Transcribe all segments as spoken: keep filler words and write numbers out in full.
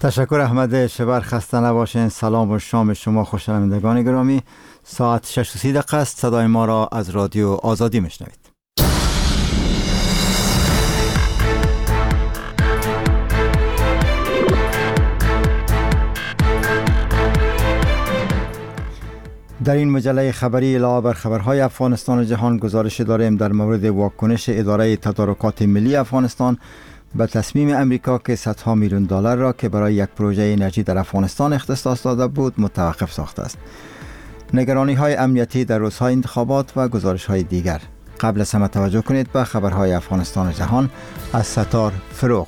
تشکر احمد شبر، خسته نباشین. سلام و شام شما خوشنوندگان گرامی. ساعت شش و سی دقیقه است. صدای ما را از رادیو آزادی میشنوید. در این مجله خبری علاوه بر خبرهای افغانستان و جهان گزارش داریم در مورد واکنش اداره تدارکات ملی افغانستان به تصمیم امریکا که صدها میلیون دلار را که برای یک پروژه انرژی در افغانستان اختصاص داده بود متوقف ساخته است. نگرانی های امنیتی در روزهای انتخابات و گزارش های دیگر. قبل از همه توجه کنید به خبرهای افغانستان و جهان از ستار فروغ.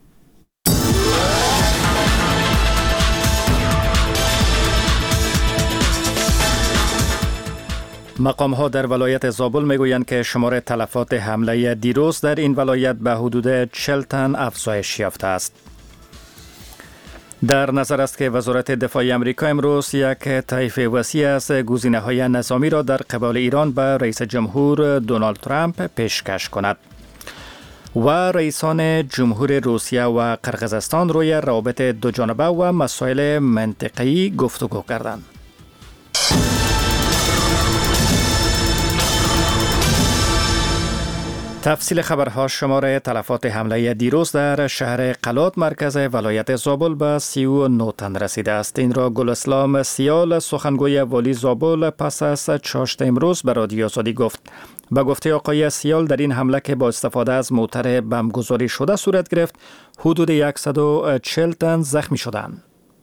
مقام ها در ولایت زابل میگویند که شمار تلفات حمله دیروز در این ولایت به حدود چهل تن افزایش یافته است. در نظر است که وزارت دفاع امریکا امروز یک طیف وسیع از گزینه‌های نظامی را در قبال ایران به رئیس جمهور دونالد ترامپ پیشکش کند. و رئیسان جمهور روسیه و قرقیزستان روی روابط دوجانبه و مسائل منطقه‌ای گفتگو کردند. تفصیل خبرها. شمار تلفات حمله دیروز در شهر قلات مرکز ولایت زابل به سی و نه تن رسیده است. این را گلاسلام سیال سخنگوی والی زابل پس از چاشت امروز به رادیو آزادی گفت. به گفته آقای سیال در این حمله که با استفاده از موتر بمبگذاری شده صورت گرفت حدود صد و چهل تن زخمی شدند.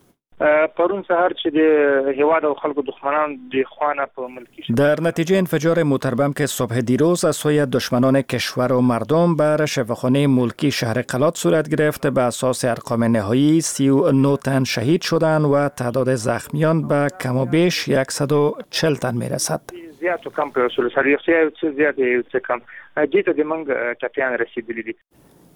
پرون سهار چې د هیواد او خلکو دښمنان د خوانه په ملکی در نتیجه انفجار موتر بم که صبح دیروز از سوی دشمنان کشور و مردم بر شفاخانه ملکی شهر قلات صورت گرفت، به اساس ارقام نهایی سی و نه تن شهید شدند و تعداد زخمیان به کم و بیش صد و چهل تن میرسد. زیات و کم په اصول سره یو څه زیات یو څه کم دې ته د منګ ټپیان رسیدلی دي.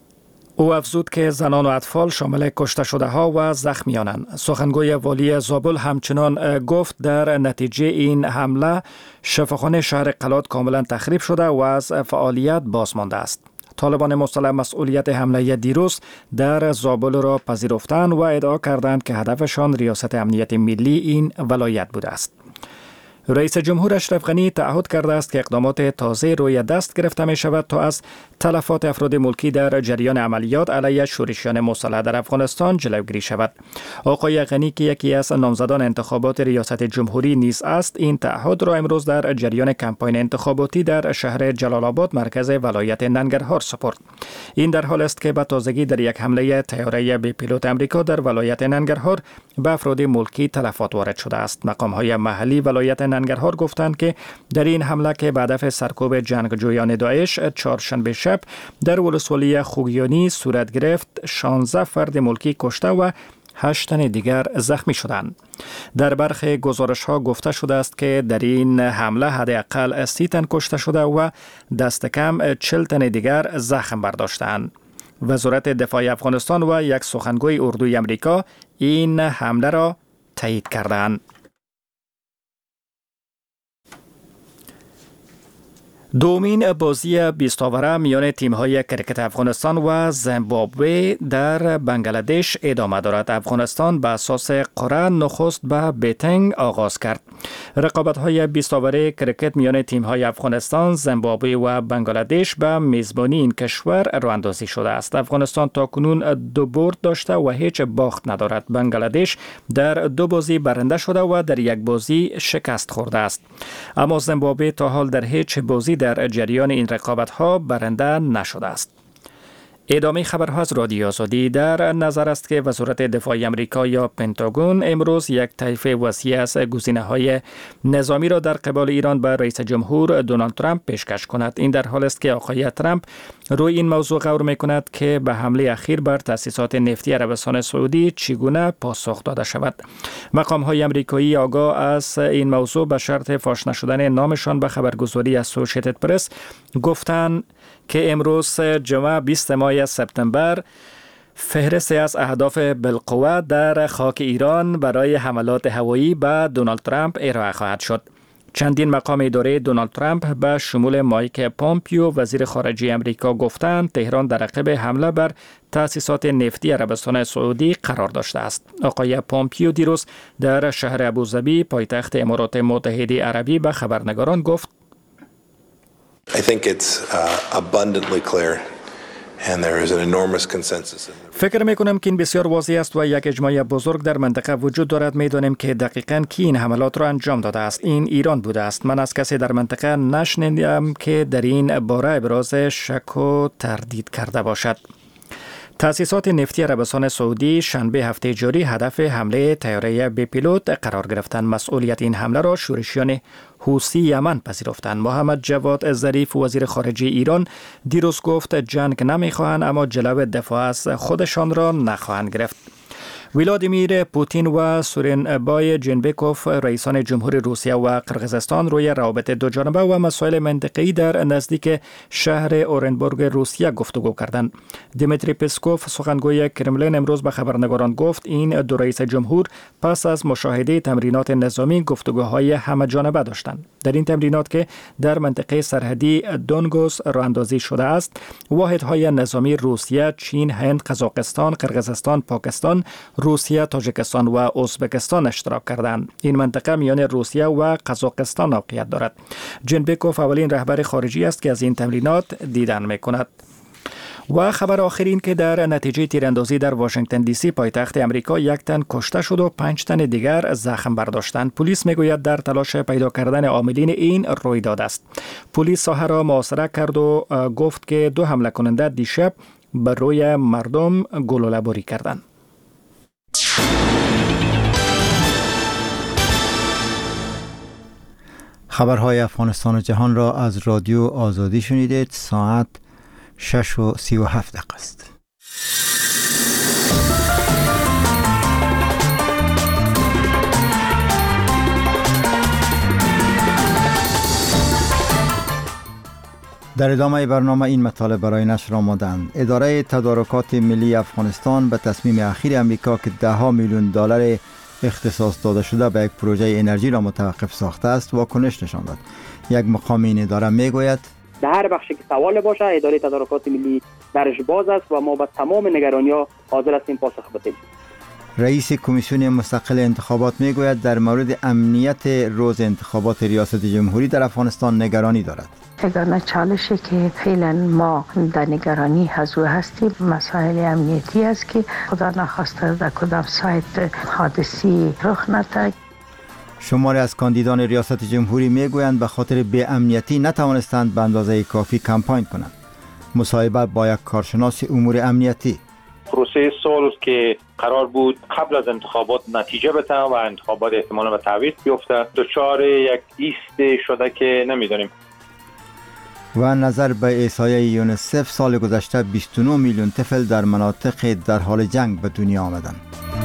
او افزود که زنان و اطفال شامل کشته شده ها و زخمیانند. سخنگوی والی زابل همچنان گفت در نتیجه این حمله شفاخانه شهر قلات کاملا تخریب شده و از فعالیت باز مانده است. طالبان مسلح مسئولیت حمله دیروز در زابل را پذیرفتند و ادعا کردند که هدفشان ریاست امنیت ملی این ولایت بوده است. رئیس جمهور اشرف غنی تعهد کرده است که اقدامات تازه روی دست گرفته می شود تا از تلفات افراد ملکی در جریان عملیات علیه شورشیان مسلح در افغانستان جلوگیری شود. آقای غنی که یکی از نامزدان انتخابات ریاست جمهوری نیز است، این تعهد را امروز در جریان کمپاین انتخاباتی در شهر جلال آباد مرکز ولایت ننگرهار سپرد. این در حال است که به تازگی در یک حمله طیاره بی پیلوت امریکا در ولایت ننگرهار به افراد ملکی تلفات وارد شده است. مقام‌های محلی ولایت ننگرهار گفتند که در این حمله که به هدف سرکوب جنگجویان داعش چهارشنبه شب در ولسوالی خوگیانی صورت گرفت، شانزده فرد ملکی کشته و هشت تن دیگر زخمی شدند. در برخی گزارش‌ها گفته شده است که در این حمله حداقل سی تن کشته شده و دست کم چهل تن دیگر زخم برداشتند. وزارت دفاع افغانستان و یک سخنگوی اردوی امریکا این حمله را تایید کردند. دومین بازی بیست اوره میان تیم‌های کرکت افغانستان و زیمبابوه در بنگلادش ادامه دارد. افغانستان به اساس قرعه نخست به بیتینگ آغاز کرد. رقابت‌های بیست اوره کرکت میان تیم‌های افغانستان، زیمبابوه و بنگلادش به میزبانی این کشور راه‌اندازی شده است. افغانستان تاکنون دو برد داشته و هیچ باخت ندارد. بنگلادش در دو بازی برنده شده و در یک بازی شکست خورده است. اما زیمبابوه تا حال در هیچ بازی در جریان این رقابت‌ها برنده نشده است. ادامه خبرها از رادیو آزادی. در نظر است که وزارت دفاع امریکا یا پنتاگون امروز یک طیف وسیع از گزینه‌های نظامی را در قبال ایران به رئیس جمهور دونالد ترامپ پیشکش کند. این در حال است که آقای ترامپ روی این موضوع غور می‌کند که به حمله اخیر بر تأسیسات نفتی عربستان سعودی چگونه پاسخ داده شود. مقام‌های آمریکایی آگاه از این موضوع به شرط فاش نشدن نامشان به خبرگزاری اسوسییتد پرس گفتند که امروز جمعه بیست ماه سپتامبر فهرستی از اهداف بالقوه در خاک ایران برای حملات هوایی به دونالد ترامپ ارائه خواهد شد. چندین مقام اداره دونالد ترامپ به شمول مایک پامپیو وزیر خارجه امریکا گفتند تهران در عقب حمله بر تأسیسات نفتی عربستان سعودی قرار داشته است. آقای پامپیو دیروز در شهر ابوظبی پایتخت امارات متحده عربی به خبرنگاران گفت I think it's uh, abundantly clear and there is an enormous consensus. فکر میکنم که این بسیار واضح است و یک اجماع بزرگ در منطقه وجود دارد. میدانیم که دقیقاً کی این حملات را انجام داده است. این ایران بوده است. من از کسی در منطقه نشنیدم که در این باره ابراز شک و تردید کرده باشد. تأسیسات نفتی عربستان سعودی شنبه هفته جاری هدف حمله طیاره بی پیلوت قرار گرفتند. مسئولیت این حمله را شورشیان حوثی یمن پذیرفتند. محمد جواد ظریف وزیر خارجه ایران دیروز گفت جنگ نمیخواهند اما جلو دفاع از خودشان را نخواهند گرفت. ولادیمیر پوتین و سورنبای جنبکوف رئیسان جمهور روسیه و قرقیزستان روی روابط دو جانبه و مسائل منطقه‌ای در نزدیک شهر اورنبورگ روسیه گفتگو کردند. دیمیتری پسکوف سخنگوی کرملین امروز به خبرنگاران گفت این دو رئیس جمهور پس از مشاهده تمرینات نظامی گفتگوهای همه جانبه داشتند. در این تمرینات که در منطقه سرحدی دونگوس راه اندازی شده است، واحدهای نظامی روسیه، چین، هند، قزاقستان، قرقیزستان، پاکستان، روسیه، تاجیکستان و ازبکستان اشتراک کردند. این منطقه میان روسیه و قزاقستان موقعیت دارد. جنبکوف اولین رهبر خارجی است که از این تمرینات دیدن میکند. و خبر آخرین که در نتیجه تیراندازی در واشنگتن دی سی پایتخت امریکا یک تن کشته شد و پنج تن دیگر زخم برداشتند. پلیس میگوید در تلاش پیدا کردن عاملین این رویداد است. پلیس ساحه را محاصره کرد و گفت که دو حمله کننده دیشب بر روی مردم گلوله باری کردند. خبرهای افغانستان و جهان را از رادیو آزادی شنیدید. ساعت شش و سی و هفت دقیقه است. در ادامه برنامه این مطالب برای نشر آمدند. اداره تدارکات ملی افغانستان به تصمیم اخیر امریکا که ده ها میلیون دلار اختصاص داده شده به یک پروژه انرژی را متوقف ساخته است واکنش نشان داد. یک مقام این اداره میگوید در هر بخشی که سوال باشه اداره تدارکات ملی درش باز است و ما با تمام نگرانی‌ها حاضر هستیم پاسخ بدهیم. رئیس کمیسیون مستقل انتخابات میگوید در مورد امنیت روز انتخابات ریاست جمهوری در افغانستان نگرانی دارد. یگانه چالشی که فعلا ما در نگرانی از او هستیم مسائل امنیتی است که خدا نخواسته در کدام سایت حادثی رخ نده. شماری از کاندیدان ریاست جمهوری میگویند به خاطر بی امنیتی نتوانستند به اندازه کافی کمپاین کنند. مصاحبه با یک کارشناس امور امنیتی. پروسه صلح که قرار بود قبل از انتخابات نتیجه بده و انتخابات احتمالاً به تعویض بیفته دچار یک ایست شده که نمیدونیم. و نظر به احصایه یونیسف سال گذشته بیست و نه میلیون طفل در مناطق در حال جنگ به دنیا آمدند.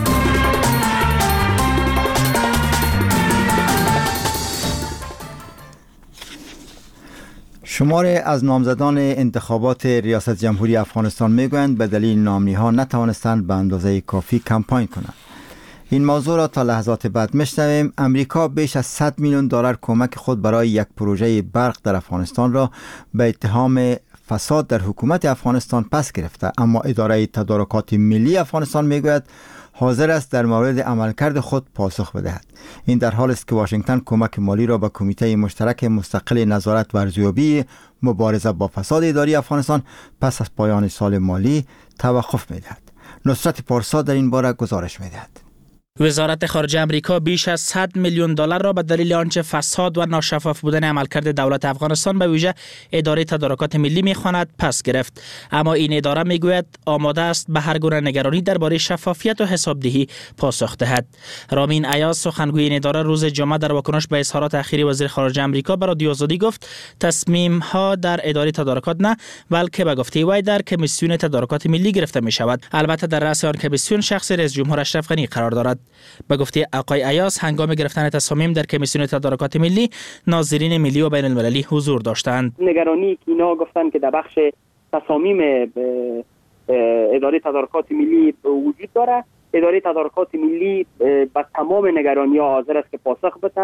شماری از نامزدان انتخابات ریاست جمهوری افغانستان میگویند به دلیل نامنی ها نتوانستند به اندازه کافی کمپاین کنند. این موضوع را تا لحظات بعد میشنویم. امریکا بیش از صد میلیون دلار کمک خود برای یک پروژه برق در افغانستان را به اتهام فساد در حکومت افغانستان پس گرفته، اما اداره تدارکات ملی افغانستان میگوید حاضر است در مورد عملکرد خود پاسخ بدهد. این در حالی است که واشنگتن کمک مالی را به کمیته مشترک مستقل نظارت و ارزیابی مبارزه با فساد اداری افغانستان پس از پایان سال مالی توقف می‌دهد. نصرت پارسا در این باره گزارش می‌دهد. وزارت خارجه امریکا بیش از صد میلیون دلار را به دلیل آنچه فساد و ناشفاف بودن عملکرد دولت افغانستان به ویژه اداره تدارکات ملی می‌خواند پس گرفت. اما این اداره میگوید آماده است به هر گونه نگرانی درباره شفافیت و حسابدهی پاسخ دهد. رامین ایاز سخنگوی این اداره روز جمعه در واکنش به اظهارات اخیر وزیر خارجه امریکا به رادیو آزادی گفت تصمیم‌ها در اداره تدارکات نه بلکه به گفته وی در کمیسیون تدارکات ملی گرفته می‌شود. البته در رأس آن کمیسیون شخص رئیس جمهور اشرف غنی قرار دارد. به گفته آقای ایاز هنگام گرفتن تصامیم در کمیسیون تدارکات ملی ناظرین ملی و بین المللی حضور داشتند. نگرانی که اینا گفتن که در بخش تصامیم اداره تدارکات ملی وجود داره، اداره تدارکات ملی با تمام نگرانی ها حاضر است که پاسخ بده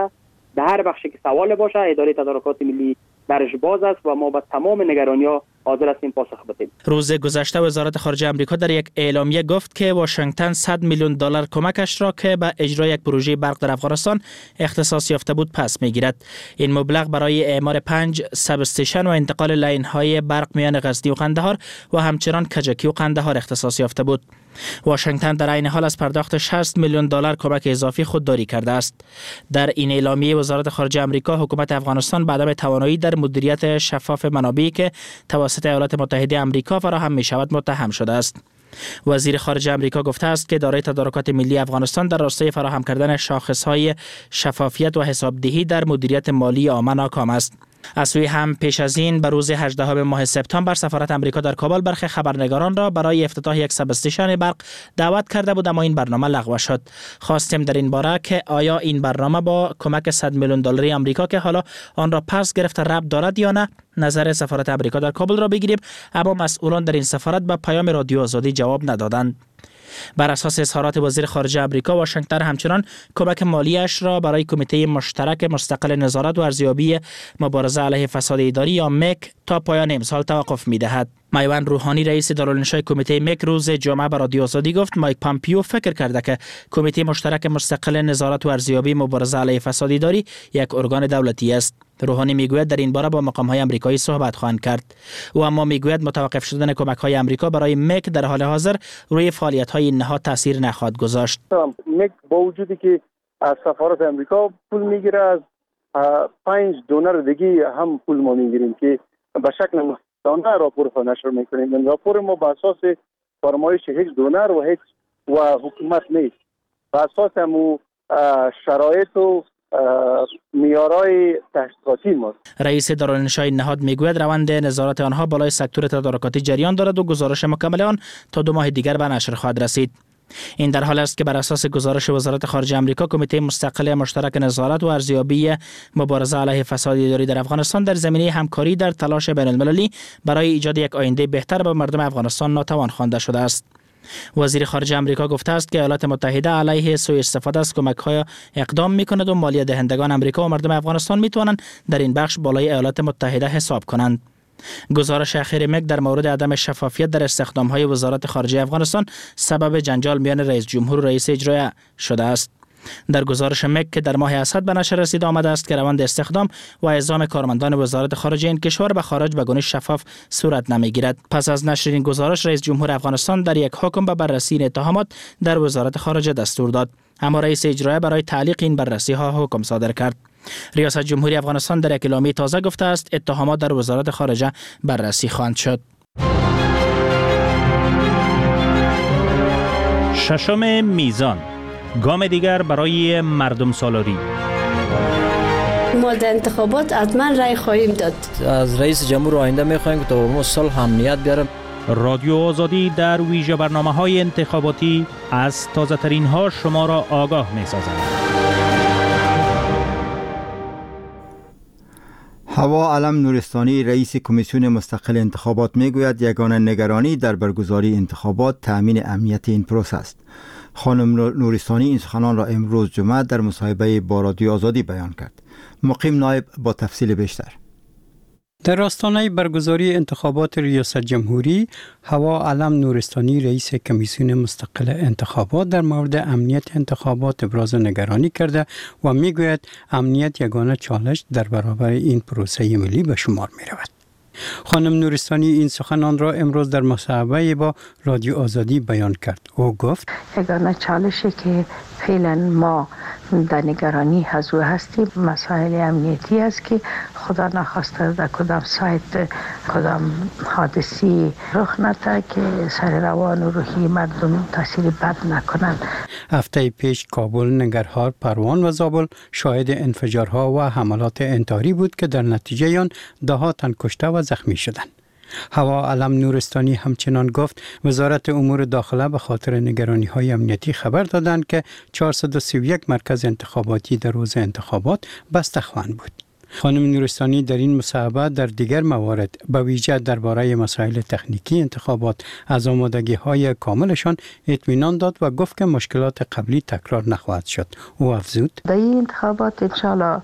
در هر بخشی که سوال باشه اداره تدارکات ملی درش باز است و ما با تمام نگرانی‌ها حاضر هستیم پاسخ بدهیم. روز گذشته وزارت خارجه آمریکا در یک اعلامیه گفت که واشنگتن صد میلیون دلار کمکش را که به اجرای یک پروژه برق در افغانستان اختصاص یافته بود پس میگیرد. این مبلغ برای اعمار پنج سب استیشن و انتقال لاین های برق میان غزنی و قندهار و همچنان کجکی و قندهار اختصاص یافته بود. واشنگتن در عین حال از پرداخت شصت میلیون دلار کمک اضافی خودداری کرده است. در این اعلامیه وزارت خارجه آمریکا حکومت افغانستان به عدم توانایی در مدیریت شفاف منابعی که توسط ایالات متحده آمریکا فراهم می شود متهم شده است. وزیر خارجه آمریکا گفته است که اداره تدارکات ملی افغانستان در راستای فراهم کردن شاخصهای شفافیت و حسابدهی در مدیریت مالی عامه ناکام است. از سوی هم پیش از این به روز هجدهم ماه سپتامبر سفارت آمریکا در کابل برخی خبرنگاران را برای افتتاح یک سب استیشن برق دعوت کرده بود، اما این برنامه لغو شد. خواستیم در این باره که آیا این برنامه با کمک صد میلیون دلاری آمریکا که حالا آن را پس گرفته ربط دارد یا نه؟ نظر سفارت آمریکا در کابل را بگیریم، اما مسئولان در این سفارت به پیام رادیو آزادی جواب ندادند. بر اساس اظهارات وزیر خارجه آمریکا، واشنگتن همچنان کمک مالیش را برای کمیته مشترک مستقل نظارت و ارزیابی مبارزه علیه فساد اداری یا مک تا پایان امسال توقف می‌دهد. میوند روحانی رئیس دارالانشای کمیته مک روز جمعه به رادیو آزادی گفت مایک پامپیو فکر کرده که کمیته مشترک مستقل نظارت و ارزیابی مبارزه علیه فساد اداری یک ارگان دولتی است. روحانی میگوید در این باره با مقام‌های آمریکایی صحبت خواهند کرد. او اما میگوید متوقف شدن کمک‌های آمریکا برای مک در حال حاضر روی فعالیت‌های این نهاد تاثیر نخواهد گذاشت. مک با وجودی که از سفارت آمریکا پول میگیره، از پنج دونر دیگه هم پول ما میگیریم که به شکل مستقیم راپور خود نشر میکنیم. این راپور ما به اساس فرمایش هیچ دونر و هیچ و حکومت نیست، به اساس همو شرایط و میارای تحقیقاتی ماست. رئیس دارالانشای نهاد میگوید روند نظارت آنها بالای سکتور تدارکاتی جریان دارد و گزارش مکمل آن تا دو ماه دیگر به نشر خواهد رسید. این در حال است که بر اساس گزارش وزارت خارجه آمریکا، کمیته مستقل مشترک نظارت و ارزیابی مبارزه علیه فساد اداری در افغانستان در زمینه همکاری در تلاش بین المللی برای ایجاد یک آینده بهتر به مردم افغانستان ناتوان خوانده شده است. وزیر خارجه آمریکا گفته است که ایالات متحده علیه سوء استفاده از کمک‌های اقدام می‌کند و مالیه دهندگان آمریکا و مردم افغانستان می‌توانند در این بخش بالای ایالات متحده حساب کنند. گزارش اخیر مک در مورد عدم شفافیت در استخدام‌های وزارت خارجه افغانستان سبب جنجال میان رئیس جمهور و رئیس اجرایی شده است. در گزارش مک که در ماه اسد به نشر رسیده آمده است که روند استخدام و اعزام کارمندان وزارت خارجه این کشور به خارج به گونه شفاف صورت نمیگیرد. پس از نشر این گزارش، رئیس جمهور افغانستان در یک حکم به بررسی این اتهامات در وزارت خارجه دستور داد، اما رئیس اجرایی برای تعلیق این بررسی ها حکم صادر کرد. ریاست جمهوری افغانستان در یک اعلامیه تازه گفته است اتهامات در وزارت خارجه بررسی خواهند شد. ششم میزان، گام دیگر برای مردم سالاری. ما در انتخابات حتما رای خواهیم داد. از رئیس جمهور آینده می‌خواهیم که تا ما صلح امنیت بیاره. رادیو آزادی در ویژه برنامه‌های انتخاباتی از تازه‌ترین ها شما را آگاه می‌سازد. هوا علم نورستانی رئیس کمیسیون مستقل انتخابات میگوید یگانه نگرانی در برگزاری انتخابات تأمین امنیت این پروسه است. خانم نورستانی این سخنان را امروز جمعه در مصاحبه با رادیو آزادی بیان کرد. مقیم نایب با تفصیل بیشتر. در آستانه برگزاری انتخابات ریاست جمهوری، هوا علم نورستانی رئیس کمیسیون مستقل انتخابات در مورد امنیت انتخابات ابراز نگرانی کرده و میگوید امنیت یگانه چالش در برابر این پروسه ملی به شمار می رود. خانم نورستانی این سخنان را امروز در مصاحبه با رادیو آزادی بیان کرد. او گفت یگانه چالشی که فعلا ما در نگرانی از او هستیم مسائل امنیتی است که خدا نخواسته در کدام سایت کدام حادثی رخ نده که سر روان و روحی مردم تاثیر بد نکنند. هفته پیش کابل، ننگرهار، پروان و زابل شاهد انفجارها و حملات انتحاری بود که در نتیجه آن ده ها تن کشته و زخمی شدند. هوا علم نورستانی همچنان گفت وزارت امور داخله به خاطر نگرانی های امنیتی خبر دادند که چهارصد و سی و یک مرکز انتخاباتی در روز انتخابات بسته خواهند بود. خانم نورستانی در این مصاحبه در دیگر موارد به ویژه درباره مسائل تکنیکی انتخابات از آمادگی‌های کاملشان اطمینان داد و گفت که مشکلات قبلی تکرار نخواهد شد. او افزود: در این انتخابات انشالله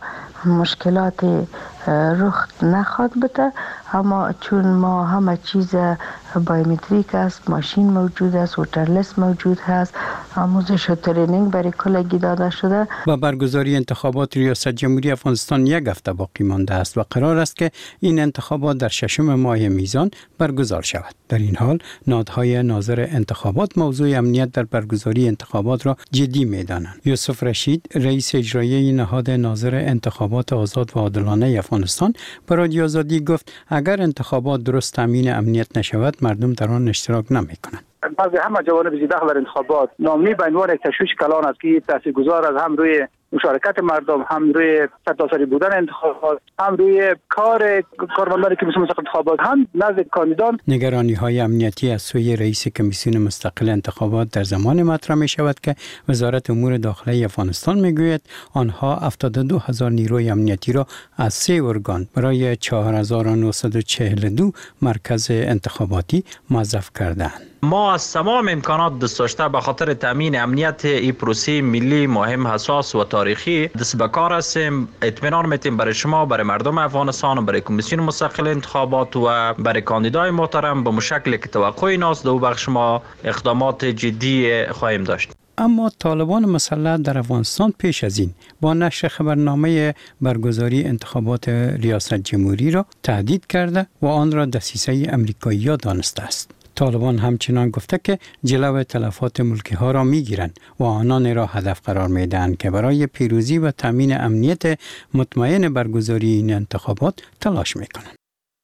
مشکلات رخ نخواهد بده، اما چون ما همه چیز بایومتریک است، ماشین موجود است، ووتر لیست موجود هست، آموزش و ترینینگ برای کلگی داده شده و برگزاری انتخابات ریاست جمهوری افغانستان یک هفته باقی مانده است و قرار است که این انتخابات در ششم ماه میزان برگزار شود. در این حال نهادهای ناظر انتخابات موضوع امنیت در برگزاری انتخابات را جدی می‌دانند. یوسف رشید، رئیس اجرایی نهاد ناظر انتخابات آزاد و عادلانه افغانستان، به رادیو آزادی گفت اگر انتخابات درست تامین امنیت نشود مردم در آن اشتراک نمی‌کنند. بعضی همه جوانب زیده در انتخابات نامنی به عنوان یک تشویش کلان است که تاثیرگذار از هم روی مشارکت مردم، هم روی سرتاسری بودن انتخابات، هم روی کار کارمندانی که مسئول انتخابات، هم نزد کاندیدان. نگرانی‌های امنیتی از سوی رئیس کمیسیون مستقل انتخابات در زمان مطرح می شود که وزارت امور داخلی افغانستان میگوید آنها هفتاد و دو هزار نیروی امنیتی را از سه ارگان برای چهار هزار و نهصد و چهل و دو مرکز انتخاباتی موظف کردند. ما از تمام امکانات دست داشته به خاطر تامین امنیت این پروسه ملی مهم، حساس و تاریخی دست به کار هستیم. اطمینان میتیم برای شما، برای مردم افغانستان و برای کمیسیون مستقل انتخابات و برای کاندیدای محترم به مشکل که توقع ناست دو بخش ما اقدامات جدی خواهیم داشت. اما طالبان مسلح در افغانستان پیش از این با نشر خبرنامه برگزاری انتخابات ریاست جمهوری را تهدید کرده و آن را دسیسه امریکایی‌ها دانسته است. طالبان همچنان گفته که جلو تلفات ملکی ها را می گیرند و آنان را هدف قرار می دهند که برای پیروزی و تامین امنیت مطمئن برگزاری این انتخابات تلاش می کنند.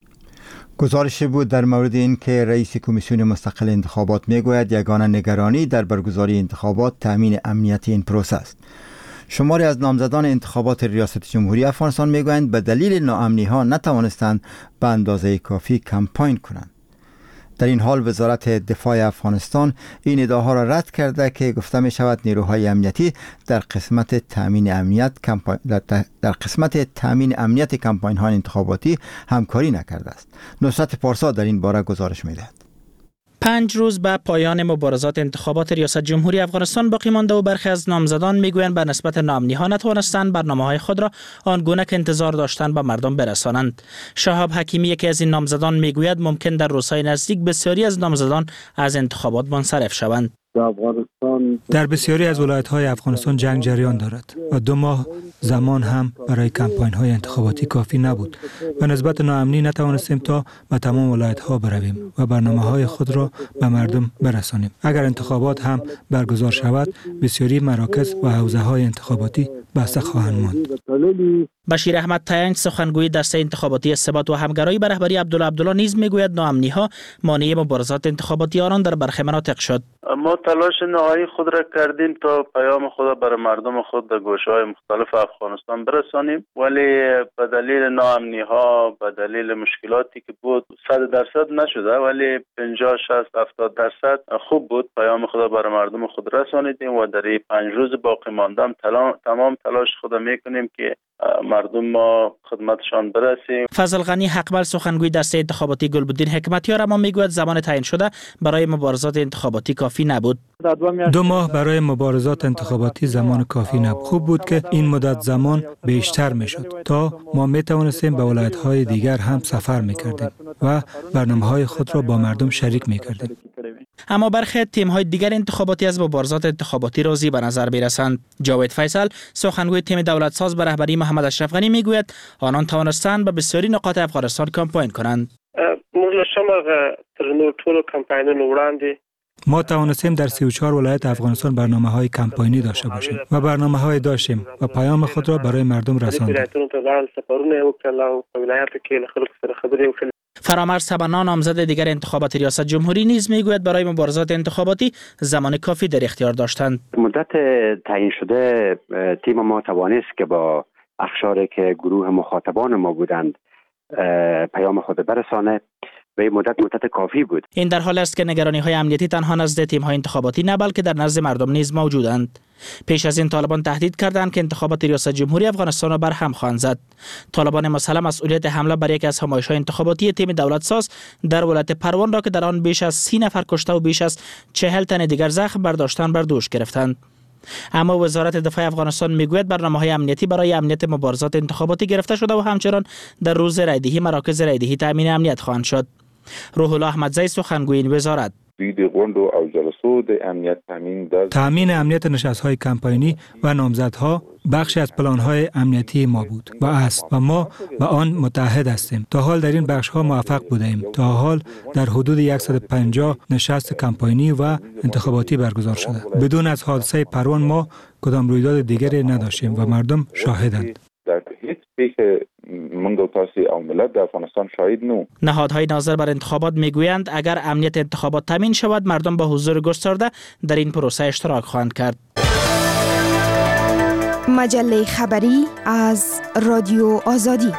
گزارش بود در مورد این که رئیس کمیسیون مستقل انتخابات می گوید یگانه نگرانی در برگزاری انتخابات تامین امنیت این پروسه است. شماری از نامزدان انتخابات ریاست جمهوری افغانستان می گویند به دلیل ناامنی ها نتوانستند به اندازه کافی کمپاین کنند. در این حال وزارت دفاع افغانستان این ادعاها را رد کرده که گفته می شود نیروهای امنیتی در قسمت تامین امنیت در قسمت تامین امنیت کمپاین های انتخاباتی همکاری نکرده است. نصرت پارسا در این باره گزارش می دهد. پنج روز به پایان مبارزات انتخابات ریاست جمهوری افغانستان باقی مانده و برخی از نامزدان میگویند به نسبت ناامنی‌ها نتوانستند برنامه‌های خود را آنگونه که انتظار داشتند به مردم برسانند. شهاب حکیمی یکی از این نامزدان میگوید ممکن در روزهای نزدیک بسیاری از نامزدان از انتخابات منصرف شوند. در بسیاری از ولایت‌های افغانستان جنگ جریان دارد و دو ماه زمان هم برای کمپاین‌های انتخاباتی کافی نبود. به نسبت ناامنی نتوانستیم تا به تمام ولایت‌ها برویم و برنامه‌های خود را به مردم برسانیم. اگر انتخابات هم برگزار شود، بسیاری مراکز و حوزه‌های انتخاباتی بسته خواهند ماند. بشیر احمد تاینج، سخنگوی دسته انتخاباتی ثبات و همگرایی به رهبری عبدالله عبدالله نیز میگوید ناامنی‌ها مانع مبارزات انتخاباتی آنان در برخی مناطق شد. ما تلاش نهایی خود را کردیم تا پیام خود برای مردم خود در گوشه‌های مختلف افغانستان برسانیم، ولی به دلیل ناامنی‌ها، به دلیل مشکلاتی که بود صد درصد نشده، ولی پنجاه شصت هفتاد درصد خوب بود. پیام خود برای مردم خود رسانیدیم و در این پنج روز باقی مانده تمام تلاش خود میکنیم که مردم ما خدمتشان برسیم. فضل غنی حقبل، سخنگوی دسته انتخاباتی گلبدین حکمتیار، اما میگوید زمان تعیین شده برای مبارزات انتخاباتی کافی نبود. دو ماه برای مبارزات انتخاباتی زمان کافی نبود. خوب بود که این مدت زمان بیشتر میشد تا ما می توانستیم به ولایت‌های دیگر هم سفر میکردیم و برنامه‌های خود را با مردم شریک میکردیم. اما برخی تیم‌های دیگر انتخاباتی از مبارزات انتخاباتی راضی به نظر می‌رسند. جاوید فیصل، سخنگوی تیم دولت ساز به رهبری محمد اشرف غنی میگوید آنان توانستند به بسیاری نقاط افغانستان کمپاین کنند. ما توانستیم در سی و چهار ولایت افغانستان برنامه‌های کمپاینی داشته باشیم و برنامه‌های داشتیم و پیام خود را برای مردم رساندیم. فرامرز تبنا، نامزد دیگر انتخابات ریاست جمهوری، نیز میگوید برای مبارزات انتخاباتی زمان کافی در اختیار داشتند. مدت تعیین شده تیم ما توانست که با اقشاری که گروه مخاطبان ما بودند پیام خود برسانه و این مدت مدت کافی بود. این در حال است که نگرانی‌های امنیتی تنها نزد تیم‌های انتخاباتی نه بلکه در نزد مردم نیز موجودند. پیش از این طالبان تهدید کردند که انتخابات ریاست جمهوری افغانستان را بر هم خواهند زد. طالبان مسلح مسئولیت حمله بر یک از همایش‌های انتخاباتی تیم دولت ساز در ولایت پروان را که در آن بیش از سی نفر کشته و بیش از چهل تن دیگر زخم برداشتن بر دوش گرفتند. اما وزارت دفاع افغانستان میگوید برنامه‌های امنیتی برای امنیت مبارزات انتخاباتی گرفته شده و همچنان در روز رایدهی مراکز رایدهی تامین امنیت خواهند شد. روح الله احمدزی سخنگوی این وزارت: تأمین امنیت نشست‌های کمپاینی و نامزدها بخشی از پلان‌های امنیتی ما بود و است و ما با آن متحد هستیم. تا حال در این بخش‌ها موفق بودیم. تا حال در حدود صد و پنجاه نشست کمپاینی و انتخاباتی برگزار شده. بدون از حادثه پروان ما کدام رویداد دیگری نداشتیم و مردم شاهدند. در هیچ پیک منگو تاسی او ملت در افغانستان شاهد نو. نهادهای ناظر بر انتخابات میگویند اگر امنیت انتخابات تامین شود مردم با حضور گسترده در این پروسه اشتراک خواهند کرد. مجله خبری از رادیو آزادی.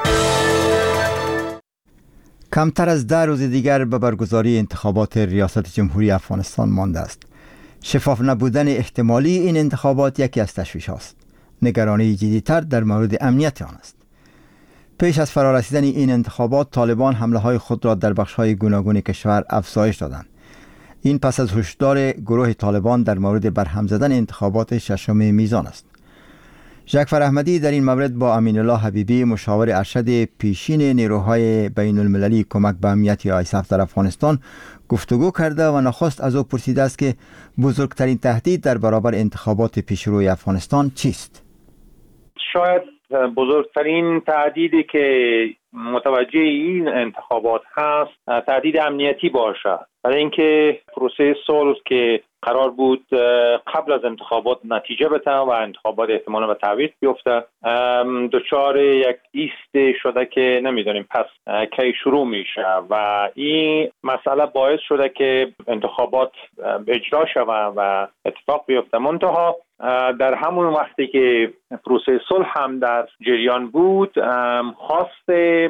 کمتر از ده روز دیگر به برگزاری انتخابات ریاست جمهوری افغانستان مانده است. شفاف نبودن احتمالی این انتخابات یکی از تشویش است. نگرانی جدی‌تر در مورد امنیت آن است. پیش از فرارسیدن این انتخابات طالبان حمله های خود را در بخش‌های گوناگون کشور افزایش دادند. این پس از هشدار گروه طالبان در مورد برهم زدن انتخابات ششم میزان است. جعفر احمدی در این مورد با امین الله حبیبی مشاور ارشد پیشین نیروهای بین المللی کمک به امنیت آیساف در افغانستان گفتگو کرده و نخست از او پرسیده است که بزرگترین تهدید در برابر انتخابات پیشروی افغانستان چیست؟ شاید بزرگترین تهدیدی که متوجه این انتخابات هست تهدید امنیتی باشد، برای اینکه پروسه صلح که قرار بود قبل از انتخابات نتیجه بده و انتخابات احتمالاً به تعویق بیفته دچار یک ایست شده که نمیدونیم پس کی شروع میشه و این مسئله باعث شده که انتخابات اجرا شود و اتفاق بیفته. منتها در همون وقتی که پروسه صلح هم در جریان بود خواست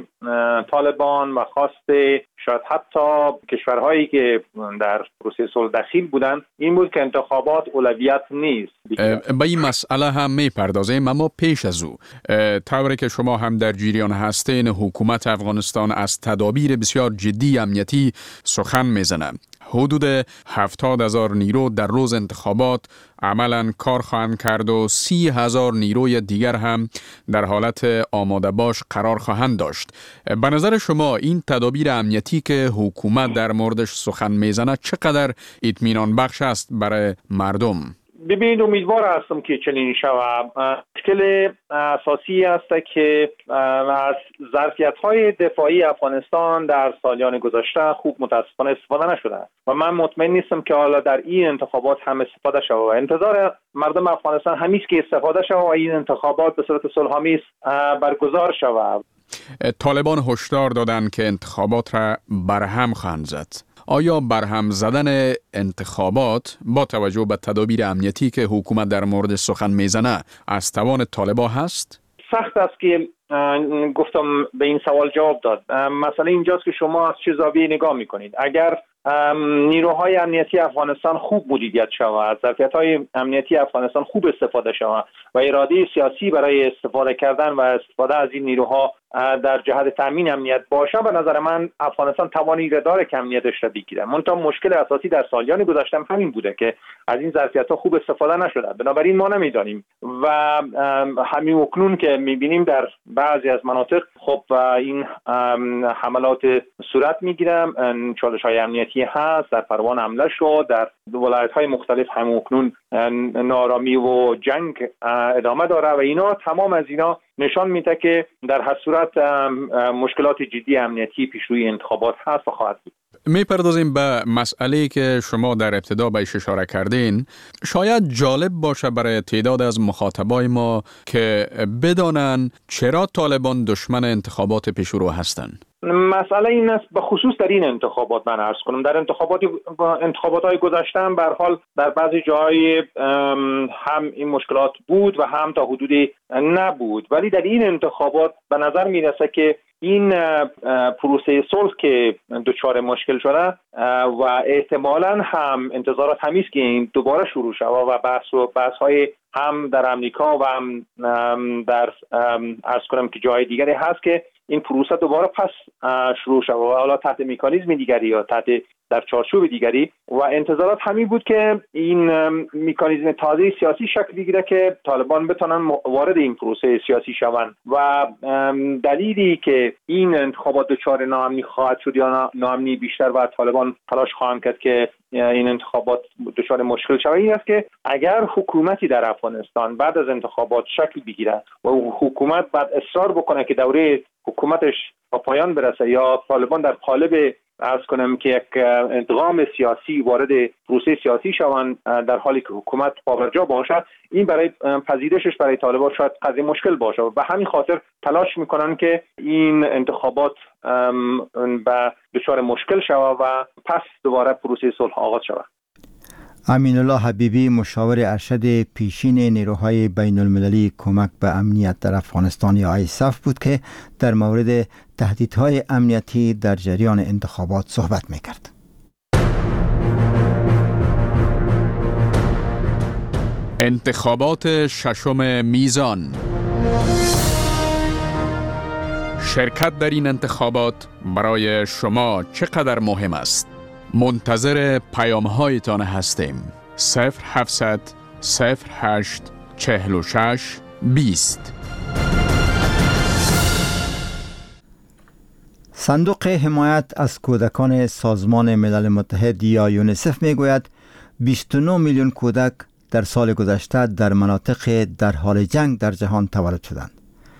طالبان و خواست شاید حتی کشورهایی که در پروسه صلح دخیل بودند این بود که انتخابات اولویت نیست. به این مسئله هم میپردازیم، اما پیش از او طوری که شما هم در جریان هستین حکومت افغانستان از تدابیر بسیار جدی امنیتی سخن میزنه. حدود هفتاد هزار نیرو در روز انتخابات عملاً کار خواهند کرد و سی هزار نیروی دیگر هم در حالت آماده باش قرار خواهند داشت. به نظر شما این تدابیر امنیتی که حکومت در موردش سخن میزنه چقدر اطمینان بخش است برای مردم؟ ببینید امیدوار هستم که چنین شود. مشکل اساسی است که از ظرفیت‌های دفاعی افغانستان در سالیان گذشته خوب متاسفانه استفاده نشده و من مطمئن نیستم که حالا در این انتخابات هم استفاده شود و انتظار مردم افغانستان همیست که استفاده شود و این انتخابات به صورت صلح‌آمیز برگزار شود. طالبان هشدار دادند که انتخابات را برهم خواهند زد. آیا برهم زدن انتخابات با توجه به تدابیر امنیتی که حکومت در مورد سخن میزنه از توان طالبان هست؟ سخت است که گفتم به این سوال جواب داد. مسئله اینجاست که شما از چه زاویه‌ای نگاه میکنید. اگر نیروهای امنیتی افغانستان خوب مدیریت شود، ظرفیت‌های امنیتی افغانستان خوب استفاده شود و اراده سیاسی برای استفاده کردن و استفاده از این نیروها در جهت تامین امنیت باشه، به نظر من افغانستان توانی را داره که امنیتش را بگیره. منتها مشکل اساسی در سالیان گذشته همین بوده که از این ظرفیت‌ها خوب استفاده نشده. بنابراین ما نمیدانیم و همین اکنون که می‌بینیم در بعضی از مناطق خب این حملات صورت می‌گیره، چالش‌های امنیتی هست، در پروان حمله شد، در ولایت‌های مختلف همین اکنون نارامی و جنگ ادامه داره و اینا تمام از اینا نشان میده که در هر صورت مشکلات جدی امنیتی پیش روی انتخابات هست و خواهد بود. میپردازیم به مسئله که شما در ابتدا بهش اشاره کردین. شاید جالب باشه برای تعداد از مخاطبای ما که بدانن چرا طالبان دشمن انتخابات پیشرو هستند. مسئله این است به خصوص در این انتخابات من عرض کنم در انتخابات انتخابات های گذشته به هر حال در بعضی جاهای هم این مشکلات بود و هم تا حدودی نبود، ولی در این انتخابات به نظر میرسه که این پروسه صلح که دچار مشکل شده و احتمالاً هم انتظارات همیست که این دوباره شروع شود و بحث و بحث های هم در امریکا و هم در عرض کنم که جای دیگری هست که این پروسه دوباره پس شروع شود و حالا تحت مکانیزم دیگری یا تحت در چارچوب دیگری و انتظارات همین بود که این مکانیزم تازه سیاسی شکل بگیره که طالبان بتونن وارد این پروسه سیاسی شوند و دلیلی که این انتخابات دچار ناامنی خواهد شد یا ناامنی بیشتر و طالبان تلاش خواهند کرد که این انتخابات دچار مشکل شود این است که اگر حکومتی در افغانستان بعد از انتخابات شکل بگیره و حکومت بعد اصرار بکنه که دوره حکومتش با پایان برسه یا طالبان در قالب عرض کنم که یک انتقام سیاسی وارد پروسه سیاسی شوند در حالی که حکومت پابرجا باشد، این برای پذیرشش برای طالبان شاید قضیه مشکل باشه و به همین خاطر تلاش میکنن که این انتخابات به دچار مشکل شود و پس دوباره پروسه صلح آغاز شود. امین الله حبیبی مشاور ارشد پیشین نیروهای بین المللی کمک به امنیت در افغانستان یا آیساف بود که در مورد تهدیدهای امنیتی در جریان انتخابات صحبت میکرد. انتخابات ششم میزان. شرکت در این انتخابات برای شما چقدر مهم است؟ منتظر پیام هایتان هستیم. صفر هفتصد صفر هشت چهل و شش بیست. صندوق حمایت از کودکان سازمان ملل متحد یا یونیسف میگوید بیست و نه میلیون کودک در سال گذشته در مناطق در حال جنگ در جهان تولد شدند.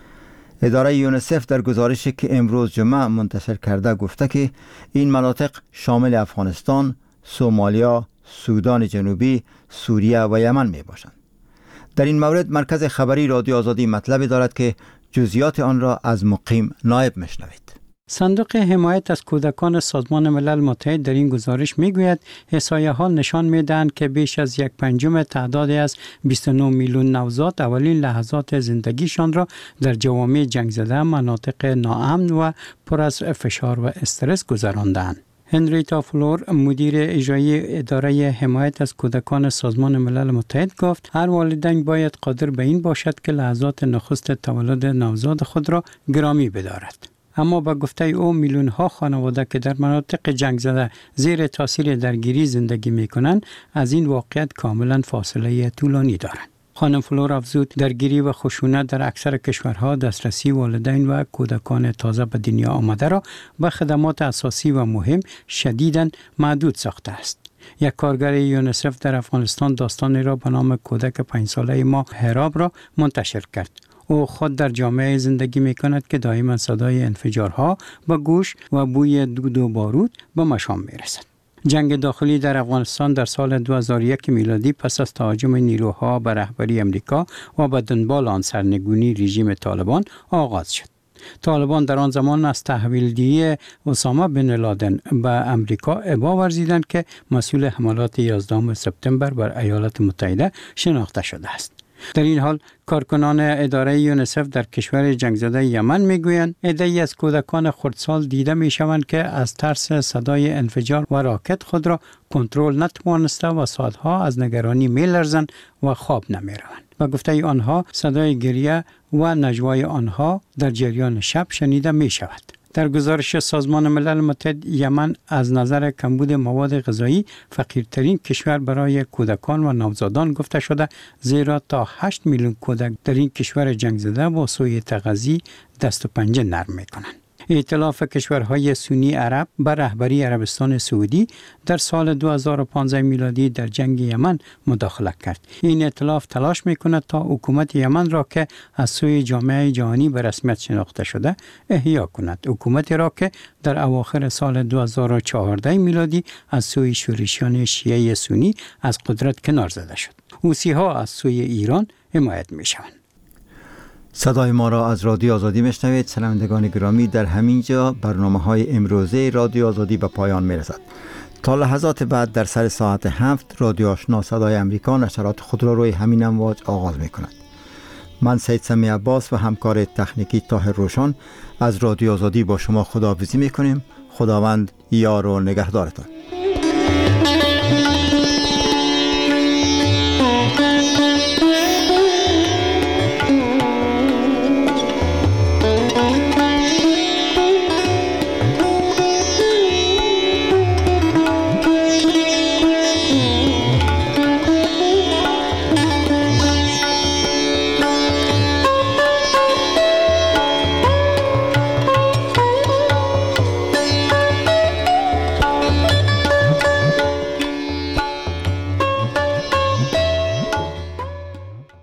اداره یونیسف در گزارشی که امروز جمعه منتشر کرده گفته که این مناطق شامل افغانستان، سومالیا، سودان جنوبی، سوریه و یمن می باشند. در این مورد مرکز خبری رادیو آزادی مطلبی دارد که جزئیات آن را از مقیم نایب میشنوید. صندوق حمایت از کودکان سازمان ملل متحد در این گزارش میگوید احصایه ها نشان میدهند که بیش از یک پنجم تعدادی از بیست و نه میلیون نوزاد اولین لحظات زندگیشان را در جوامع جنگ زده، مناطق ناامن و پر از فشار و استرس گذراندند. هنریتا فلور مدیر اجرایی اداره حمایت از کودکان سازمان ملل متحد گفت هر والدین باید قادر به این باشد که لحظات نخست تولد نوزاد خود را گرامی بدارد. اما با گفته او میلیون ها خانواده که در مناطق جنگ زده زیر تاثیر درگیری زندگی می کنند از این واقعیت کاملا فاصله طولانی دارند. خانم فلور افزود درگیری و خشونت در اکثر کشورها دسترسی والدین و کودکان تازه به دنیا آمده را به خدمات اساسی و مهم شدیداً محدود ساخته است. یک کارگر یونیسف در افغانستان داستانی را به نام کودک پنج ساله ما هراب را منتشر کرد. او خود در جامعه زندگی می کند که دائما صدای انفجارها با گوش و بوی دود و بارود به مشام می رسد. جنگ داخلی در افغانستان در سال دو هزار و یک میلادی پس از تهاجم نیروها به رهبری امریکا و به دنبال آن سرنگونی رژیم طالبان آغاز شد. طالبان در آن زمان از تحویلدهی اسامه بن لادن به امریکا ابا ورزیدند که مسئول حملات یازدهم سپتامبر بر ایالات متحده شناخته شده است. در این حال کارکنان اداره یونیسف در کشور جنگ زده یمن میگویند عده‌ای از کودکان خردسال دیده میشوند که از ترس صدای انفجار و راکت خود را کنترل نتوانسته و ساعتها از نگرانی میلرزند و خواب نمیروند. و گفته آنها صدای گریه و نجوای آنها در جریان شب شنیده می شود. در گزارش سازمان ملل متحد یمن از نظر کمبود مواد غذایی فقیرترین کشور برای کودکان و نوزادان گفته شده، زیرا تا هشت میلیون کودک در این کشور جنگ زده با سوی تغذیه دست و پنجه نرم می کنند. ائتلاف کشورهای سنی عرب بر رهبری عربستان سعودی در سال دو هزار و پانزده میلادی در جنگ یمن مداخله کرد. این ائتلاف تلاش میکند تا حکومت یمن را که از سوی جامعه جهانی به رسمیت شناخته شده احیا کند. حکومتی را که در اواخر سال دو هزار و چهارده میلادی از سوی شورشیان شیعه سنی از قدرت کنار زده شد. حوثی‌ها از سوی ایران حمایت میشوند. صدای ما را از رادیو آزادی میشنوید. شنوندگان گرامی، در همین جا برنامه های امروزه رادیو آزادی به پایان میرسد. تا لحظات بعد در سر ساعت هفت رادیو آشنا صدای امریکا نشرات خود را روی همین امواج آغاز می کند. من سید سمی عباس و همکار تکنیکی طاهر روشن از رادیو آزادی با شما خداحافظی می کنیم. خداوند یار و نگهدارتان.